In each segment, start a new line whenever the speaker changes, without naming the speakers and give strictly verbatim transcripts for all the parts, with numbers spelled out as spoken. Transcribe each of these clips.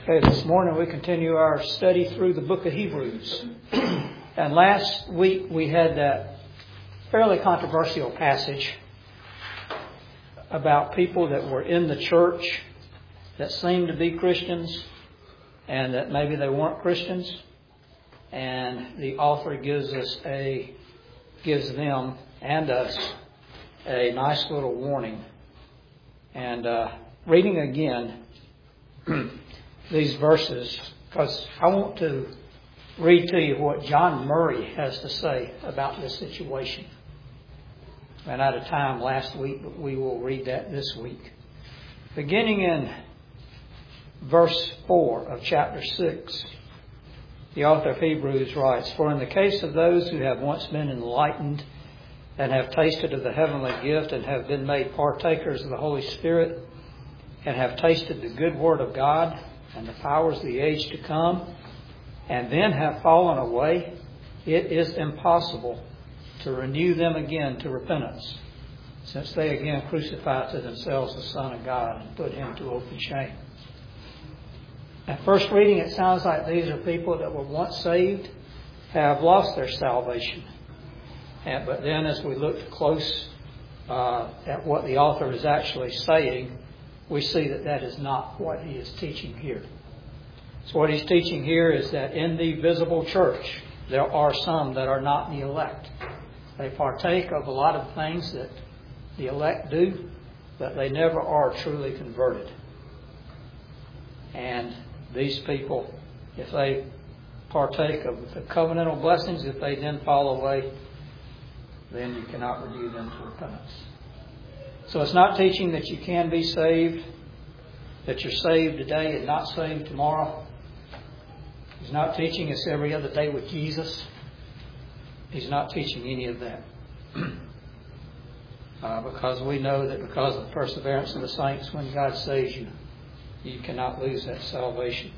Okay, this morning we continue our study through the book of Hebrews. And last week we had that fairly controversial passage about people that were in the church that seemed to be Christians and that maybe they weren't Christians. And the author gives us a, gives them and us a nice little warning. And uh, reading again these verses, because I want to read to you what John Murray has to say about this situation. Ran out of time last week, but we will read that this week. Beginning in verse four of chapter six, the author of Hebrews writes, "For in the case of those who have once been enlightened and have tasted of the heavenly gift and have been made partakers of the Holy Spirit and have tasted the good word of God and the powers of the age to come, and then have fallen away, it is impossible to renew them again to repentance, since they again crucify to themselves the Son of God and put him to open shame." At first reading, it sounds like these are people that were once saved, have lost their salvation. And, but then as we look close uh, at what the author is actually saying, we see that that is not what he is teaching here. So what he's teaching here is that in the visible church, there are some that are not the elect. They partake of a lot of things that the elect do, but they never are truly converted. And these people, if they partake of the covenantal blessings, if they then fall away, then you cannot renew them to repentance. So it's not teaching that you can be saved, that you're saved today and not saved tomorrow. He's not teaching us every other day with Jesus. He's not teaching any of that. uh, because we know that because of the perseverance of the saints, when God saves you, you cannot lose that salvation.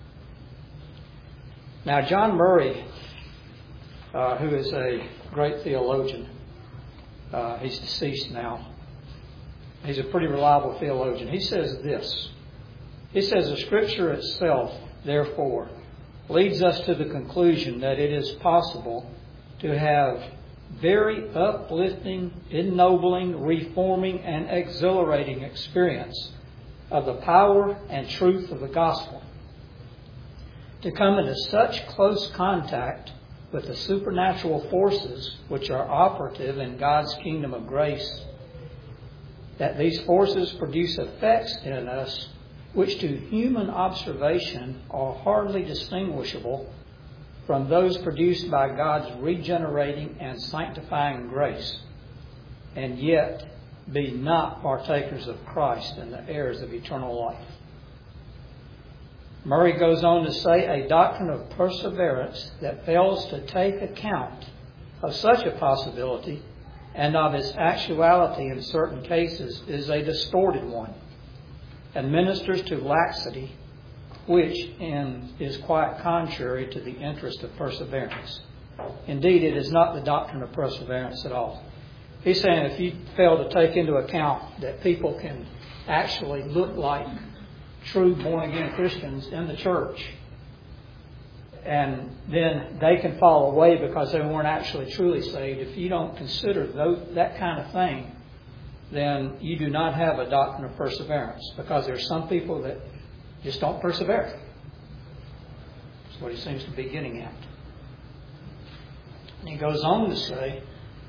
Now, John Murray, uh, who is a great theologian, uh, he's deceased now. He's a pretty reliable theologian. He says this. He says the Scripture itself, therefore, leads us to the conclusion that it is possible to have very uplifting, ennobling, reforming, and exhilarating experience of the power and truth of the gospel. To come into such close contact with the supernatural forces which are operative in God's kingdom of grace, that these forces produce effects in us which to human observation are hardly distinguishable from those produced by God's regenerating and sanctifying grace, and yet be not partakers of Christ and the heirs of eternal life. Murray goes on to say, a doctrine of perseverance that fails to take account of such a possibility and of its actuality in certain cases is a distorted one, and ministers to laxity, which in, is quite contrary to the interest of perseverance. Indeed, it is not the doctrine of perseverance at all. He's saying if you fail to take into account that people can actually look like true born-again Christians in the church, and then they can fall away because they weren't actually truly saved. If you don't consider those, that kind of thing, then you do not have a doctrine of perseverance, because there are some people that just don't persevere. That's what he seems to be getting at. And he goes on to say,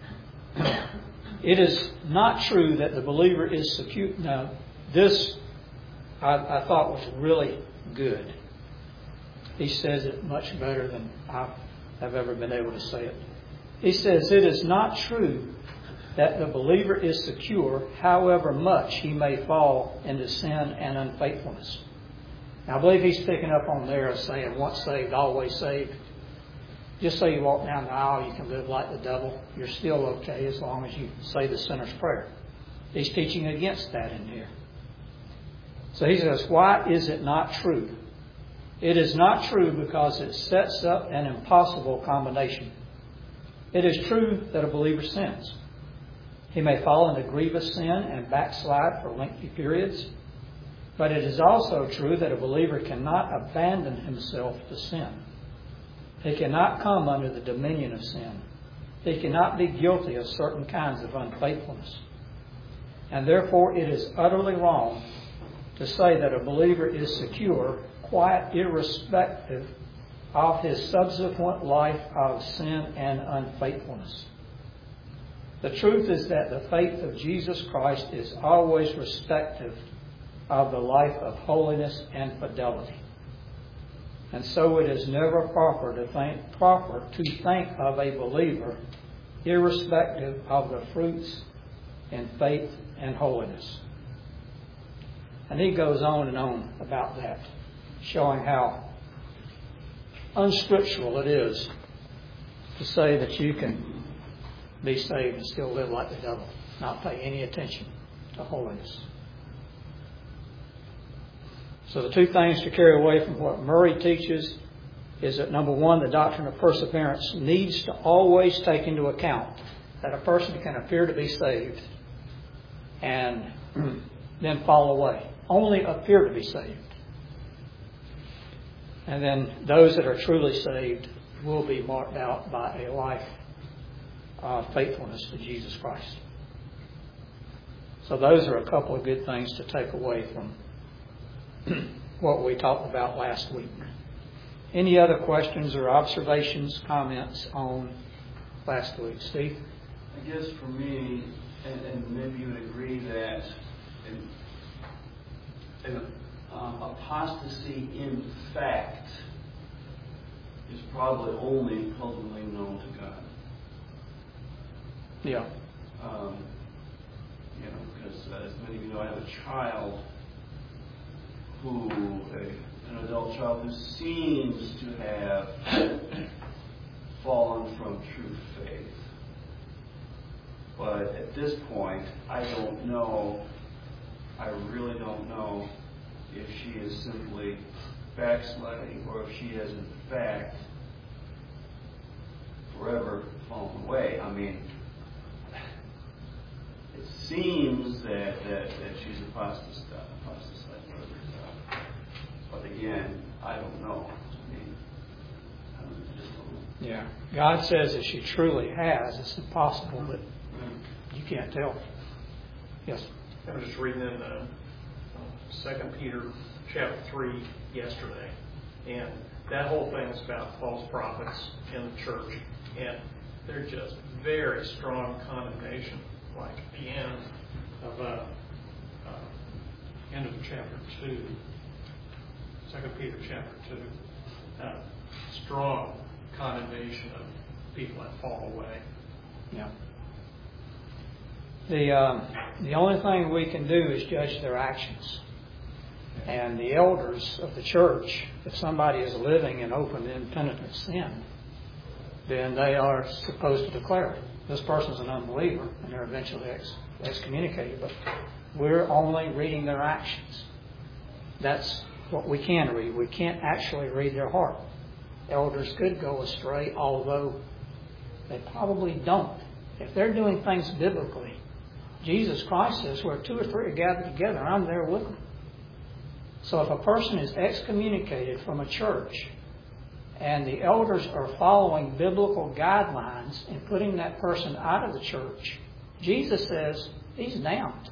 it is not true that the believer is secure. Now, this I, I thought was really good. He says it much better than I have ever been able to say it. He says, it is not true that the believer is secure, however much he may fall into sin and unfaithfulness. Now, I believe he's picking up on there as saying, once saved, always saved. Just so you walk down the aisle, you can live like the devil. You're still okay as long as you say the sinner's prayer. He's teaching against that in here. So he says, why is it not true? It is not true because it sets up an impossible combination. It is true that a believer sins. He may fall into grievous sin and backslide for lengthy periods. But it is also true that a believer cannot abandon himself to sin. He cannot come under the dominion of sin. He cannot be guilty of certain kinds of unfaithfulness. And therefore it is utterly wrong to say that a believer is secure, quite irrespective of his subsequent life of sin and unfaithfulness. The truth is that the faith of Jesus Christ is always respective of the life of holiness and fidelity. And so it is never proper to think, proper to think of a believer irrespective of the fruits in faith and holiness. And he goes on and on about that, showing how unscriptural it is to say that you can be saved and still live like the devil, not pay any attention to holiness. So the two things to carry away from what Murray teaches is that, number one, the doctrine of perseverance needs to always take into account that a person can appear to be saved and then fall away. Only appear to be saved. And then those that are truly saved will be marked out by a life of faithfulness to Jesus Christ. So those are a couple of good things to take away from what we talked about last week. Any other questions or observations, comments on last week? Steve?
I guess for me, and, and maybe you would agree that an, an um, apostasy in fact is probably only ultimately known to God.
Yeah.
Um, you know, because uh, as many of you know, I have a child who, a, an adult child who seems to have fallen from true faith. But at this point, I don't know, I really don't know if she is simply backsliding or if she has in fact forever fallen away. I mean, it seems that, that, that she's apostatized. But again, I don't know. I mean, I don't, just don't know.
Yeah. God says that she truly has. It's impossible, but you can't tell. Yes.
I was just reading in uh, Second Peter chapter three yesterday, and that whole thing is about false prophets in the church, and they're just very strong condemnation, like at the end of uh, uh, end of chapter two. Second Peter chapter two, uh, strong condemnation of people that fall away.
Yeah. The um, the only thing we can do is judge their actions. And the elders of the church, if somebody is living in open, impenitent sin, then they are supposed to declare it. This person's an unbeliever, and they're eventually ex- excommunicated. But we're only reading their actions. That's what we can read. We can't actually read their heart. Elders could go astray, although they probably don't. If they're doing things biblically, Jesus Christ says, where two or three are gathered together, I'm there with them. So if a person is excommunicated from a church and the elders are following biblical guidelines and putting that person out of the church, Jesus says he's damned.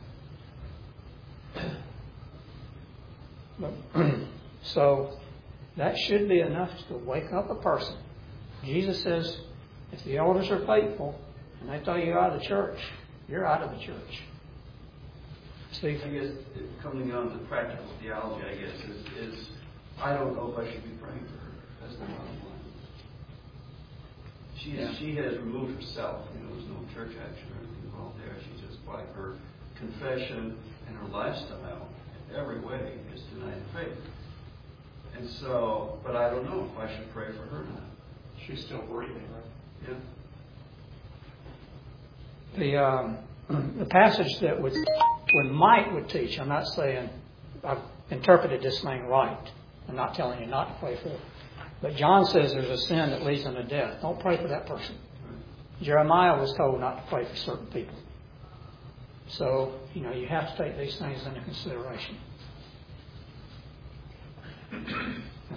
So that should be enough to wake up a person. Jesus says, if the elders are faithful and they throw you out of the church, you're out of the church. Steve?
I guess coming on to practical theology, I guess, is, is I don't know if I should be praying for her. That's the bottom line. She, is,
Yeah.
she has removed herself. You know, there's no church action or anything involved there. She just, by her confession and her lifestyle, in every way, is denying faith. And so, but I don't know if I should pray for her or not.
She's still breathing, right?
Yeah.
The um, the passage that would when Mike would teach, I'm not saying I've interpreted this thing right. I'm not telling you not to pray for it. But John says there's a sin that leads unto death. Don't pray for that person. Jeremiah was told not to pray for certain people. So, you know, you have to take these things into consideration.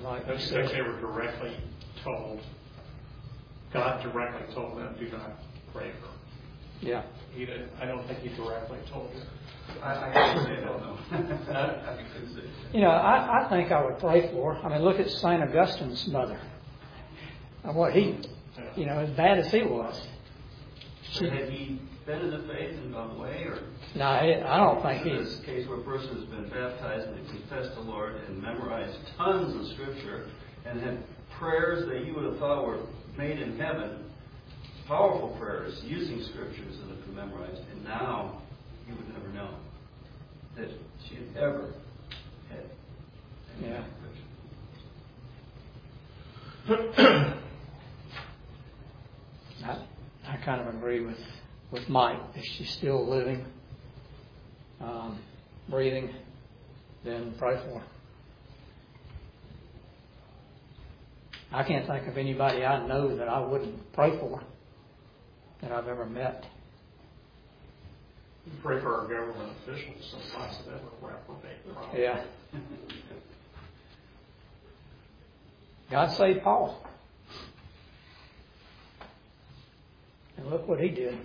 like
I
you
think
said.
they were directly told, God directly told them, do not pray for her.
Yeah.
He did, I don't think he directly told her.
I, I couldn't say that, no. I couldn't say that.
You know, I, I think I would pray for her. I mean, look at Saint Augustine's mother. And what he, you know, as bad as he was.
So had he been in the faith and gone away, or?
No, I I don't think
In
he's.
this case where a person has been baptized and they confessed the Lord and memorized tons of Scripture and had prayers that you would have thought were made in heaven, powerful prayers using Scriptures that have been memorized, and now you would never know that she had ever had any
Yeah.
conviction.
I, I kind of agree with, with Mike. If she's still living, um, breathing, then pray for her. I can't think of anybody I know that I wouldn't pray for that I've ever met.
We pray for our government officials, some lots of them are reprobate. probably.
Yeah. God saved Paul. And look what he did.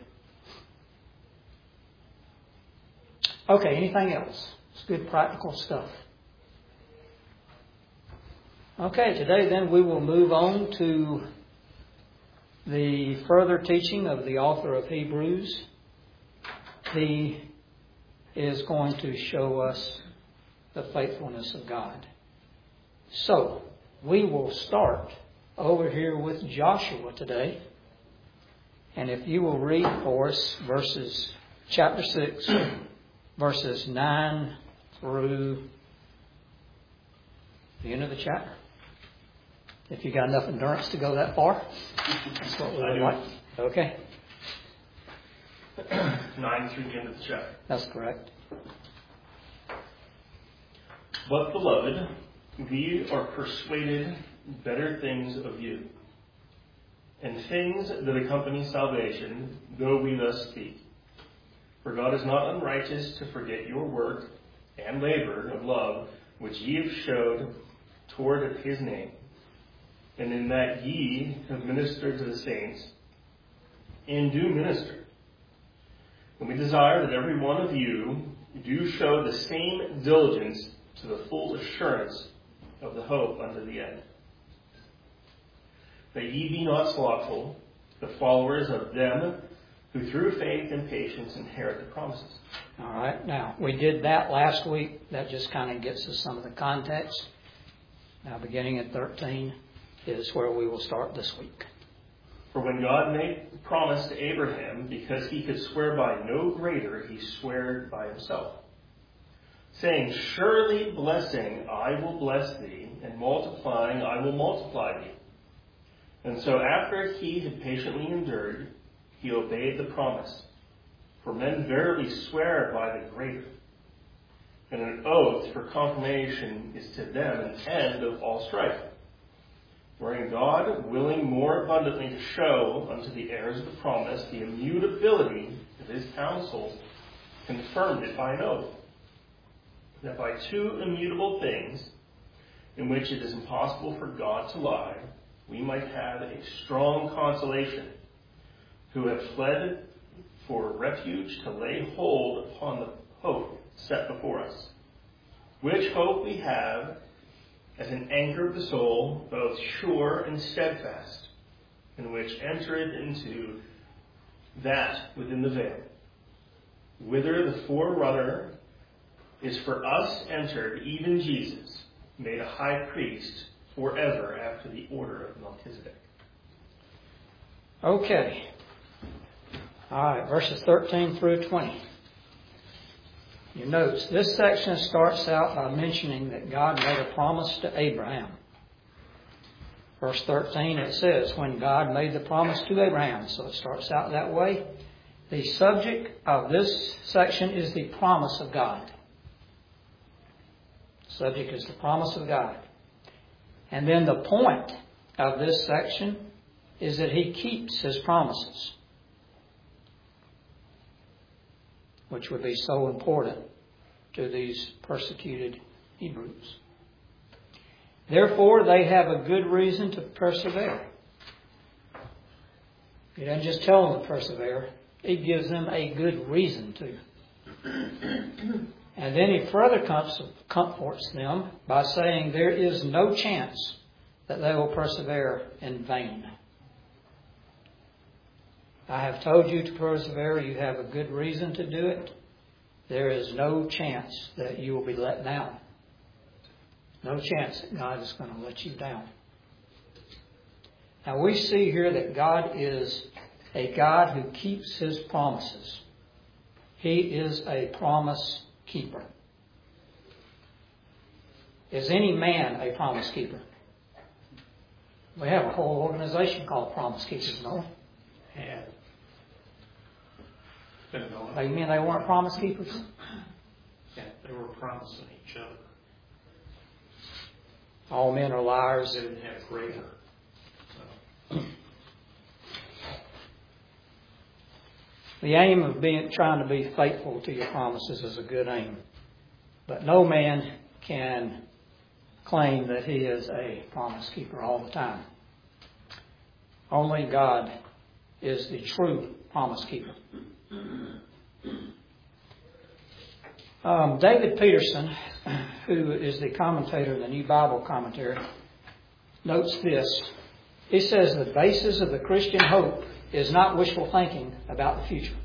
Okay, anything else? It's good practical stuff. Okay, today then we will move on to the further teaching of the author of Hebrews. He is going to show us the faithfulness of God. So, we will start over here with Joshua today. And if you will read for us verses, chapter six, verses nine through the end of the chapter. If you got enough endurance to go that far, that's what we would like. Okay,
Nine through the end of the chapter.
that's correct.
But, beloved, we are persuaded better things of you, and things that accompany salvation, though we thus speak. For God is not unrighteous to forget your work and labor of love, which ye have showed toward his name, and in that ye have ministered to the saints, and do minister. And we desire that every one of you do show the same diligence to the full assurance of the hope unto the end. That ye be not slothful, the followers of them who through faith and patience inherit the promises.
All right, now, we did that last week. That just kind of gets us some of the context. Now, beginning at thirteen is where we will start this week.
For when God made the promise to Abraham, because he could swear by no greater, he swore by himself, saying, surely blessing I will bless thee, and multiplying I will multiply thee. And so after he had patiently endured, he obeyed the promise. For men verily swear by the greater. And an oath for confirmation is to them an end of all strife. Wherein God, willing more abundantly to show unto the heirs of the promise the immutability of his counsel, confirmed it by an oath, that by two immutable things, in which it is impossible for God to lie, we might have a strong consolation, who have fled for refuge to lay hold upon the hope set before us. Which hope we have as an anchor of the soul, both sure and steadfast, in which entereth into that within the veil, whither the forerunner is for us entered, even Jesus, made a high priest forever after the order of Melchizedek.
Okay. All right, verses thirteen through twenty. You notice this section starts out by mentioning that God made a promise to Abraham. Verse thirteen, it says, when God made the promise to Abraham. So it starts out that way. The subject of this section is the promise of God. The subject is the promise of God. And then the point of this section is that he keeps his promises, which would be so important to these persecuted Hebrews. Therefore, they have a good reason to persevere. He doesn't just tell them to persevere. He gives them a good reason to. And then he further comforts them by saying there is no chance that they will persevere in vain. I have told you to persevere. You have a good reason to do it. There is no chance that you will be let down. No chance that God is going to let you down. Now we see here that God is a God who keeps His promises. He is a promise keeper. Is any man a promise keeper? We have a whole organization called Promise Keepers, no?
Yeah.
Oh, you mean they weren't promise keepers?
Yeah, they were promising each other.
All men are liars.
They didn't have greater. So.
The aim of being trying to be faithful to your promises is a good aim. But no man can claim that he is a promise keeper all the time. Only God is the true promise keeper. Um, David Peterson, who is the commentator in the New Bible Commentary, notes this. He says the basis of the Christian hope is not wishful thinking about the future,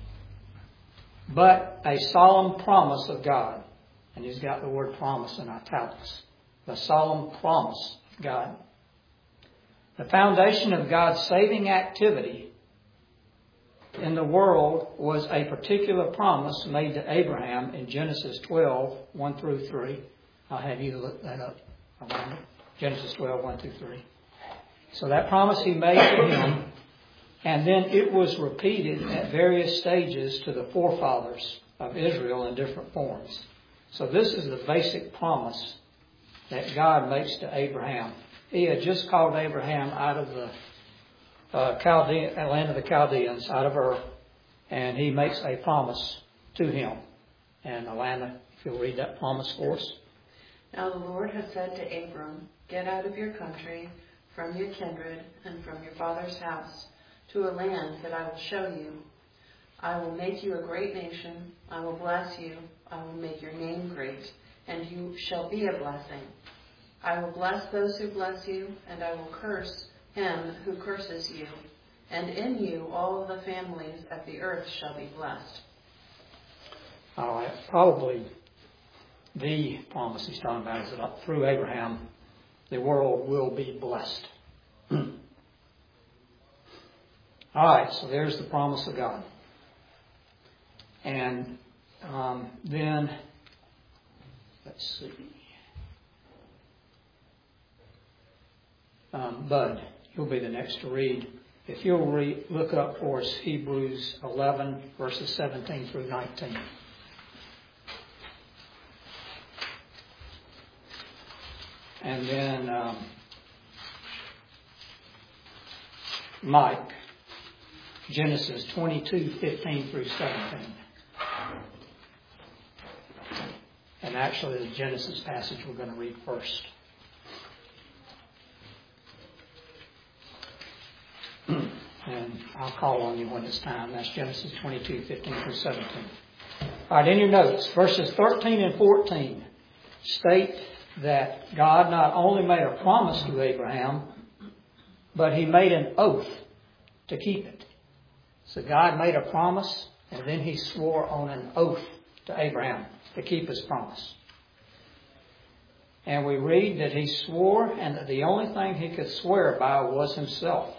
but a solemn promise of God. And he's got the word promise in italics. The solemn promise of God. The foundation of God's saving activity in the world was a particular promise made to Abraham in Genesis twelve, one through three. I'll have you look that up. Genesis twelve, one through three. So that promise he made to him, and then it was repeated at various stages to the forefathers of Israel in different forms. So this is the basic promise that God makes to Abraham. He had just called Abraham out of the uh, Chaldean, land of the Chaldeans, out of Ur, and he makes a promise to him. And Alana, if you'll read that promise for us.
Now the Lord has said to Abram, get out of your country, from your kindred, and from your father's house, to a land that I will show you. I will make you a great nation. I will bless you. I will make your name great, and you shall be a blessing. I will bless those who bless you, and I will curse him who curses you. And in you all of the families of the earth shall be blessed.
All right, probably the promise he's talking about is that through Abraham, the world will be blessed. All right, so there's the promise of God. And um, then, let's see. Um, Bud, you'll be the next to read. If you'll re- look up for us Hebrews eleven, verses seventeen through nineteen. And then um, Mike, Genesis twenty-two, fifteen through seventeen. And actually the Genesis passage we're going to read first. And I'll call on you when it's time. That's Genesis twenty-two, fifteen through seventeen. All right, in your notes, verses thirteen and fourteen state that God not only made a promise to Abraham, but He made an oath to keep it. So God made a promise, and then He swore on an oath to Abraham to keep His promise. And we read that He swore, and that the only thing He could swear by was Himself.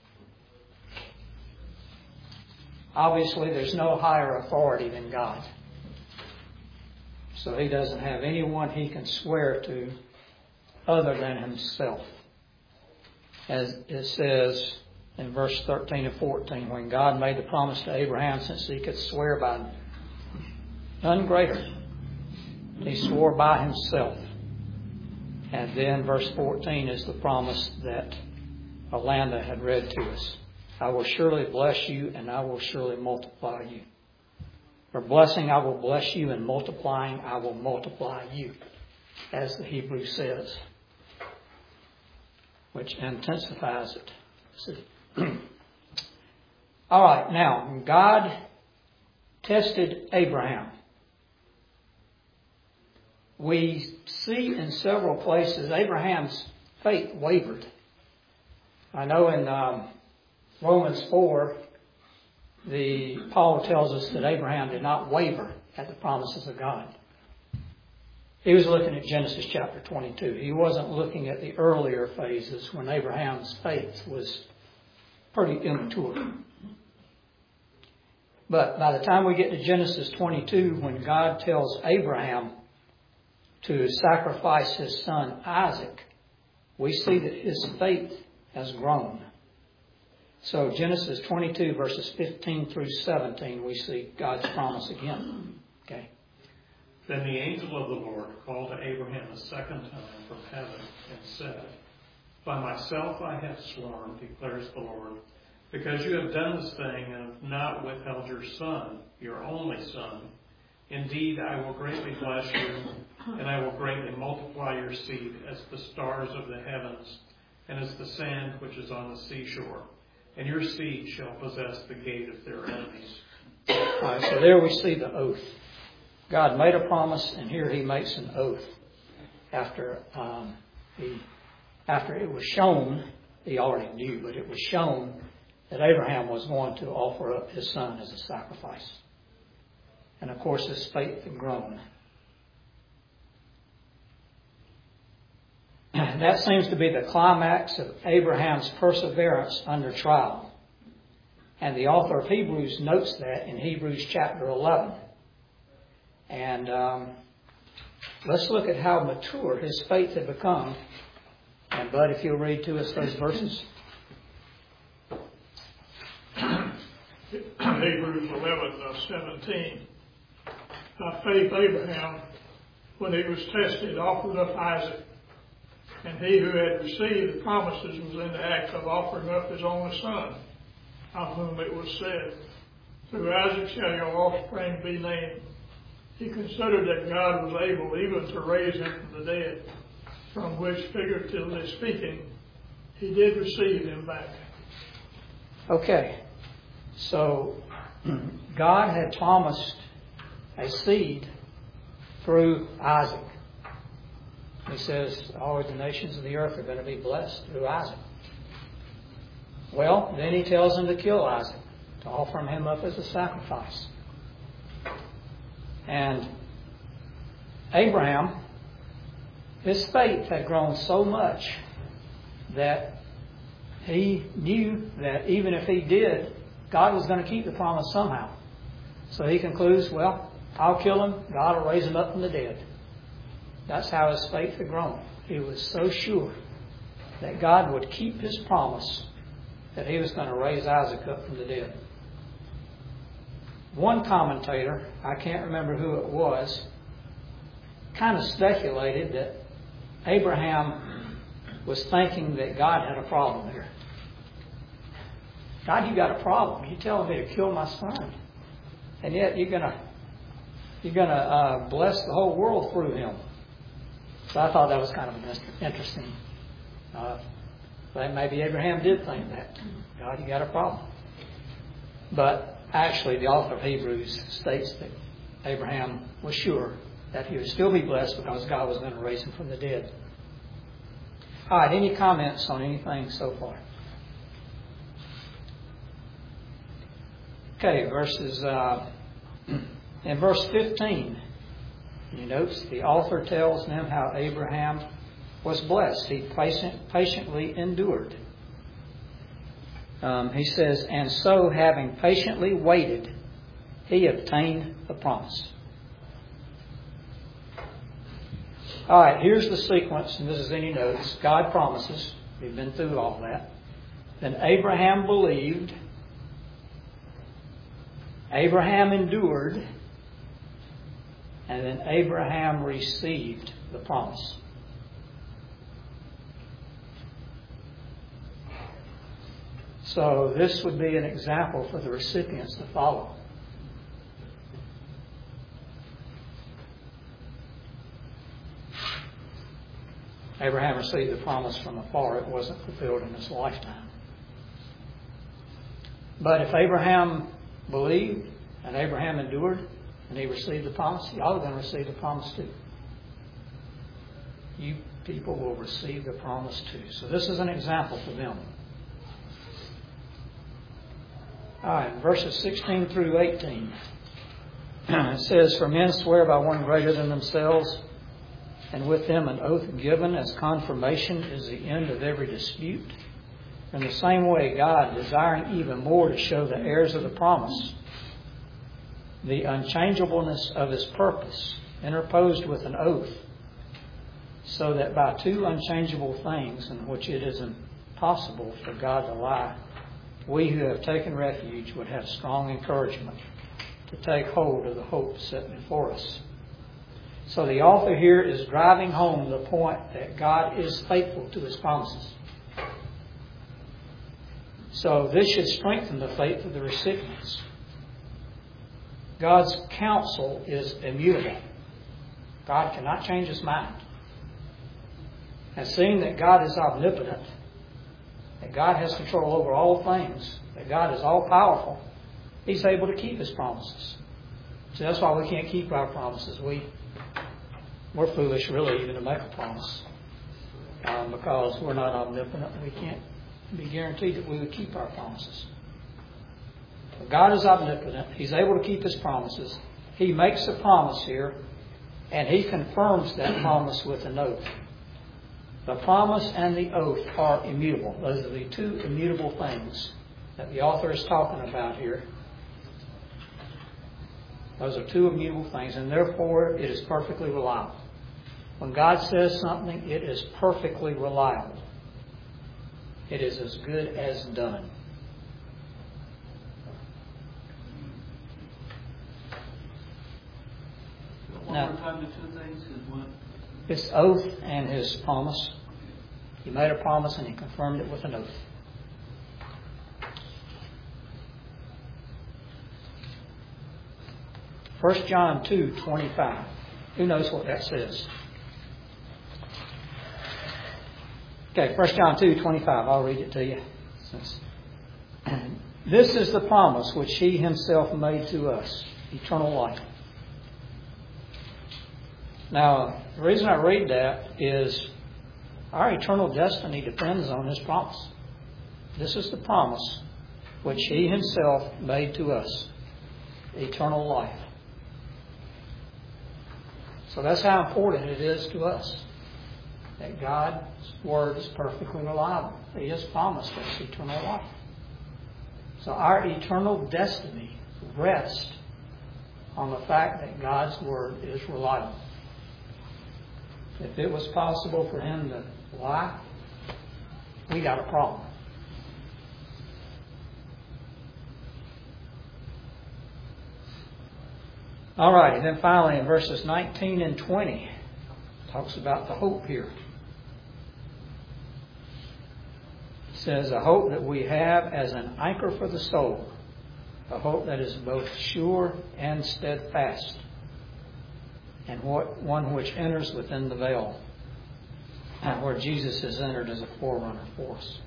Obviously, there's no higher authority than God. So He doesn't have anyone He can swear to other than Himself. As it says in verse thirteen and fourteen, when God made the promise to Abraham, since He could swear by none greater, He swore by Himself. And then verse fourteen is the promise that Alanda had read to us. I will surely bless you, and I will surely multiply you. For blessing, I will bless you, and multiplying, I will multiply you, as the Hebrew says. which intensifies it. See. All right, now, God tested Abraham. We see in several places Abraham's faith wavered. I know in um, Romans four, the Paul tells us that Abraham did not waver at the promises of God. He was looking at Genesis chapter twenty-two. He wasn't looking at the earlier phases when Abraham's faith was pretty immature. But by the time we get to Genesis twenty-two, when God tells Abraham to sacrifice his son Isaac, we see that his faith has grown. So Genesis twenty-two, verses fifteen through seventeen, we see God's promise again. Okay.
Then the angel of the Lord called to Abraham a second time from heaven and said, By myself I have sworn, declares the Lord, because you have done this thing and have not withheld your son, your only son. Indeed, I will greatly bless you, and I will greatly multiply your seed as the stars of the heavens, and as the sand which is on the seashore. And your seed shall possess the gate of their enemies.
All right, so there we see the oath. God made a promise, and here he makes an oath. After um, he, after it was shown, he already knew, but it was shown that Abraham was going to offer up his son as a sacrifice. And of course, his faith had grown. That seems to be the climax of Abraham's perseverance under trial. And the author of Hebrews notes that in Hebrews chapter eleven. And um, let's look at how mature his faith had become. And Bud, if you'll read to us those verses.
Hebrews eleven, seventeen. By faith Abraham, when he was tested, offered up Isaac. And he who had received the promises was in the act of offering up his only son, of whom it was said, Through Isaac shall your offspring be named. He considered that God was able even to raise him from the dead, from which, figuratively speaking, he did receive him back.
Okay, so God had promised a seed through Isaac. He says all the nations of the earth are going to be blessed through Isaac. Well, then he tells him to kill Isaac, to offer him up as a sacrifice. And Abraham, his faith had grown so much that he knew that even if he did, God was going to keep the promise somehow. So he concludes, well, I'll kill him, God will raise him up from the dead. That's how his faith had grown. He was so sure that God would keep his promise that he was going to raise Isaac up from the dead. One commentator, I can't remember who it was, kind of speculated that Abraham was thinking that God had a problem here. God, you got a problem. You're telling me to kill my son, and yet you're gonna you're gonna uh, bless the whole world through him. So I thought that was kind of interesting. Uh, but maybe Abraham did think that. God, you got a problem. But actually, the author of Hebrews states that Abraham was sure that he would still be blessed because God was going to raise him from the dead. All right, any comments on anything so far? Okay, verses uh, in verse fifteen, you notice the author tells them how Abraham was blessed. He patient, patiently endured. Um, he says, and so having patiently waited, he obtained the promise. All right, here's the sequence, and this is in your notes. God promises. We've been through all that. Then Abraham believed. Abraham endured. And then Abraham received the promise. So this would be an example for the recipients to follow. Abraham received the promise from afar. It wasn't fulfilled in his lifetime. But if Abraham believed and Abraham endured and he received the promise, y'all are going to receive the promise too. You people will receive the promise too. So this is an example for them. All right, verses sixteen through eighteen. It says, "For men swear by one greater than themselves, and with them an oath given as confirmation is the end of every dispute. In the same way, God, desiring even more to show the heirs of the promise the unchangeableness of His purpose, interposed with an oath, so that by two unchangeable things in which it is impossible for God to lie, we who have taken refuge would have strong encouragement to take hold of the hope set before us." So the author here is driving home the point that God is faithful to His promises. So this should strengthen the faith of the recipients. God's counsel is immutable. God cannot change His mind. And seeing that God is omnipotent, that God has control over all things, that God is all-powerful, He's able to keep His promises. So that's why we can't keep our promises. We, we're foolish, really, even to make a promise. Um, because we're not omnipotent. We can't be guaranteed that we would keep our promises. But God is omnipotent. He's able to keep His promises. He makes a promise here, and He confirms that promise with an oath. The promise and the oath are immutable. Those are the two immutable things that the author is talking about here. Those are two immutable things, and therefore it is perfectly reliable. When God says something, it is perfectly reliable. It is as good as done.
One
Now,
more time, the two things is what?
His oath and His promise. He made a promise and He confirmed it with an oath. First John two twenty-five. Who knows what that says? Okay, First John two twenty-five. I'll read it to you. "This is the promise which He Himself made to us, eternal life." Now, the reason I read that is our eternal destiny depends on His promise. This is the promise which He Himself made to us, eternal life. So that's how important it is to us that God's Word is perfectly reliable. He has promised us eternal life. So our eternal destiny rests on the fact that God's Word is reliable. If it was possible for Him to lie, we got a problem. All right, and then finally in verses nineteen and twenty, it talks about the hope here. It says, "A hope that we have as an anchor for the soul, a hope that is both sure and steadfast, and what one which enters within the veil," and where Jesus has entered as a forerunner for us.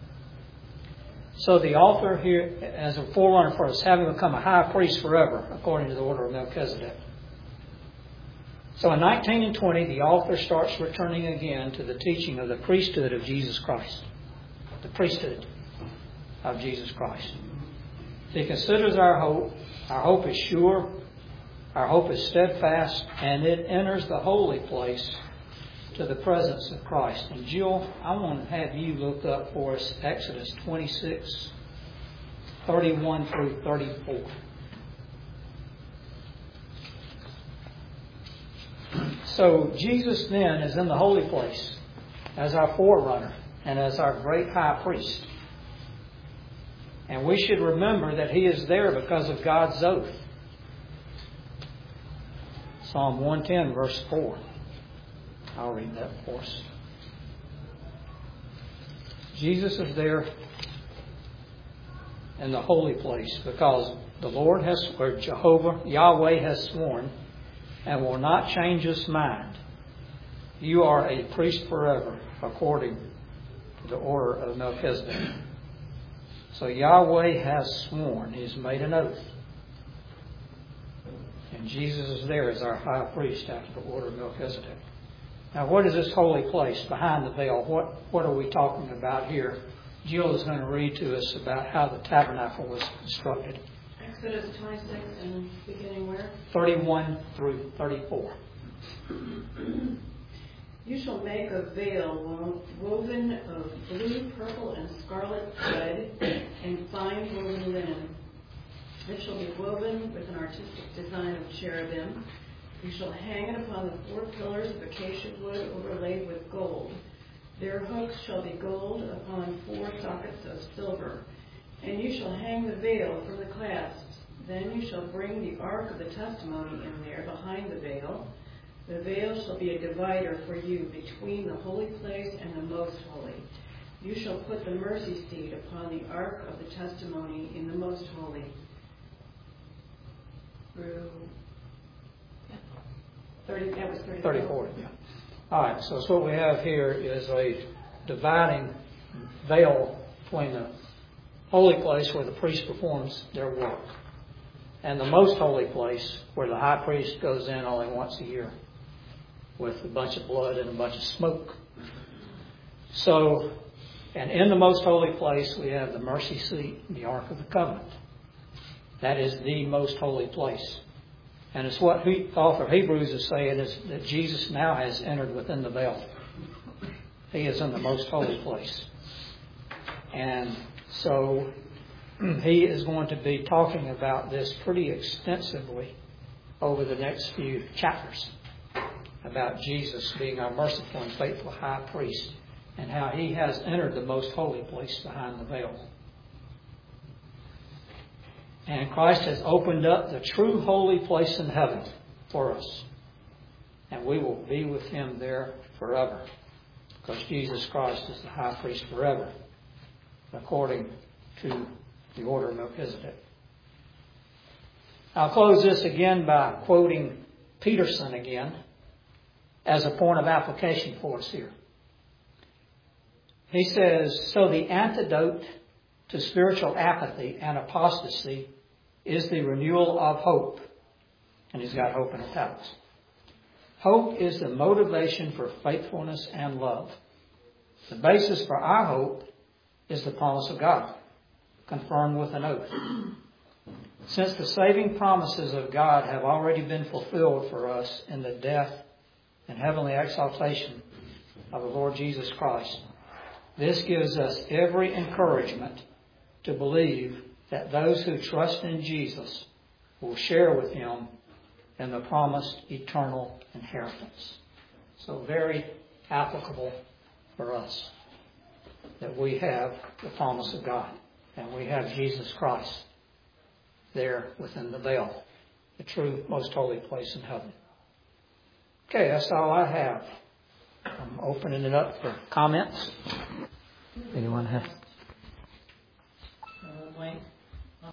So the author here, as a forerunner for us, having become a high priest forever, according to the order of Melchizedek. So in nineteen and twenty, the author starts returning again to the teaching of the priesthood of Jesus Christ. The priesthood of Jesus Christ. He considers our hope. Our hope is sure. Our hope is steadfast. And it enters the holy place to the presence of Christ. And Jill, I want to have you look up for us Exodus twenty-six, thirty-one through thirty-four. So Jesus then is in the holy place as our forerunner and as our great high priest. And we should remember that He is there because of God's oath. Psalm one ten, verse four. I'll read that for us. Jesus is there in the holy place because the Lord has, or Jehovah, Yahweh has sworn and will not change His mind. You are a priest forever, according to the order of Melchizedek. So Yahweh has sworn. He's made an oath. And Jesus is there as our high priest after the order of Melchizedek. Now, what is this holy place behind the veil? What, what are we talking about here? Jill is going to read to us about how the tabernacle was constructed.
Exodus twenty-six and beginning where?
thirty-one through thirty-four.
You shall make a veil wo- woven of blue, purple, and scarlet thread and fine woven linen. It shall be woven with an artistic design of cherubim. You shall hang it upon the four pillars of acacia wood overlaid with gold. Their hooks shall be gold upon four sockets of silver. And you shall hang the veil from the clasps. Then you shall bring the ark of the testimony in there behind the veil. The veil shall be a divider for you between the holy place and the most holy. You shall put the mercy seat upon the ark of the testimony in the most holy. Through thirty, that was thirty-four.
thirty-four, yeah. All right, so, so what we have here is a dividing veil between the holy place where the priest performs their work and the most holy place where the high priest goes in only once a year with a bunch of blood and a bunch of smoke. So, and in the most holy place we have the mercy seat, the Ark of the Covenant. That is the most holy place. And it's what the author of Hebrews is saying is that Jesus now has entered within the veil. He is in the most holy place. And so he is going to be talking about this pretty extensively over the next few chapters about Jesus being our merciful and faithful high priest and how he has entered the most holy place behind the veil. And Christ has opened up the true holy place in heaven for us. And we will be with him there forever. Because Jesus Christ is the high priest forever, according to the order of Melchizedek. I'll close this again by quoting Peterson again as a point of application for us here. He says, so the antidote to spiritual apathy and apostasy is the renewal of hope. And he's got hope in italics. Hope is the motivation for faithfulness and love. The basis for our hope is the promise of God, confirmed with an oath. Since the saving promises of God have already been fulfilled for us in the death and heavenly exaltation of the Lord Jesus Christ, this gives us every encouragement to believe that those who trust in Jesus will share with him in the promised eternal inheritance. So very applicable for us that we have the promise of God and we have Jesus Christ there within the veil, the true most holy place in heaven. Okay, that's all I have. I'm opening it up for comments. Anyone have?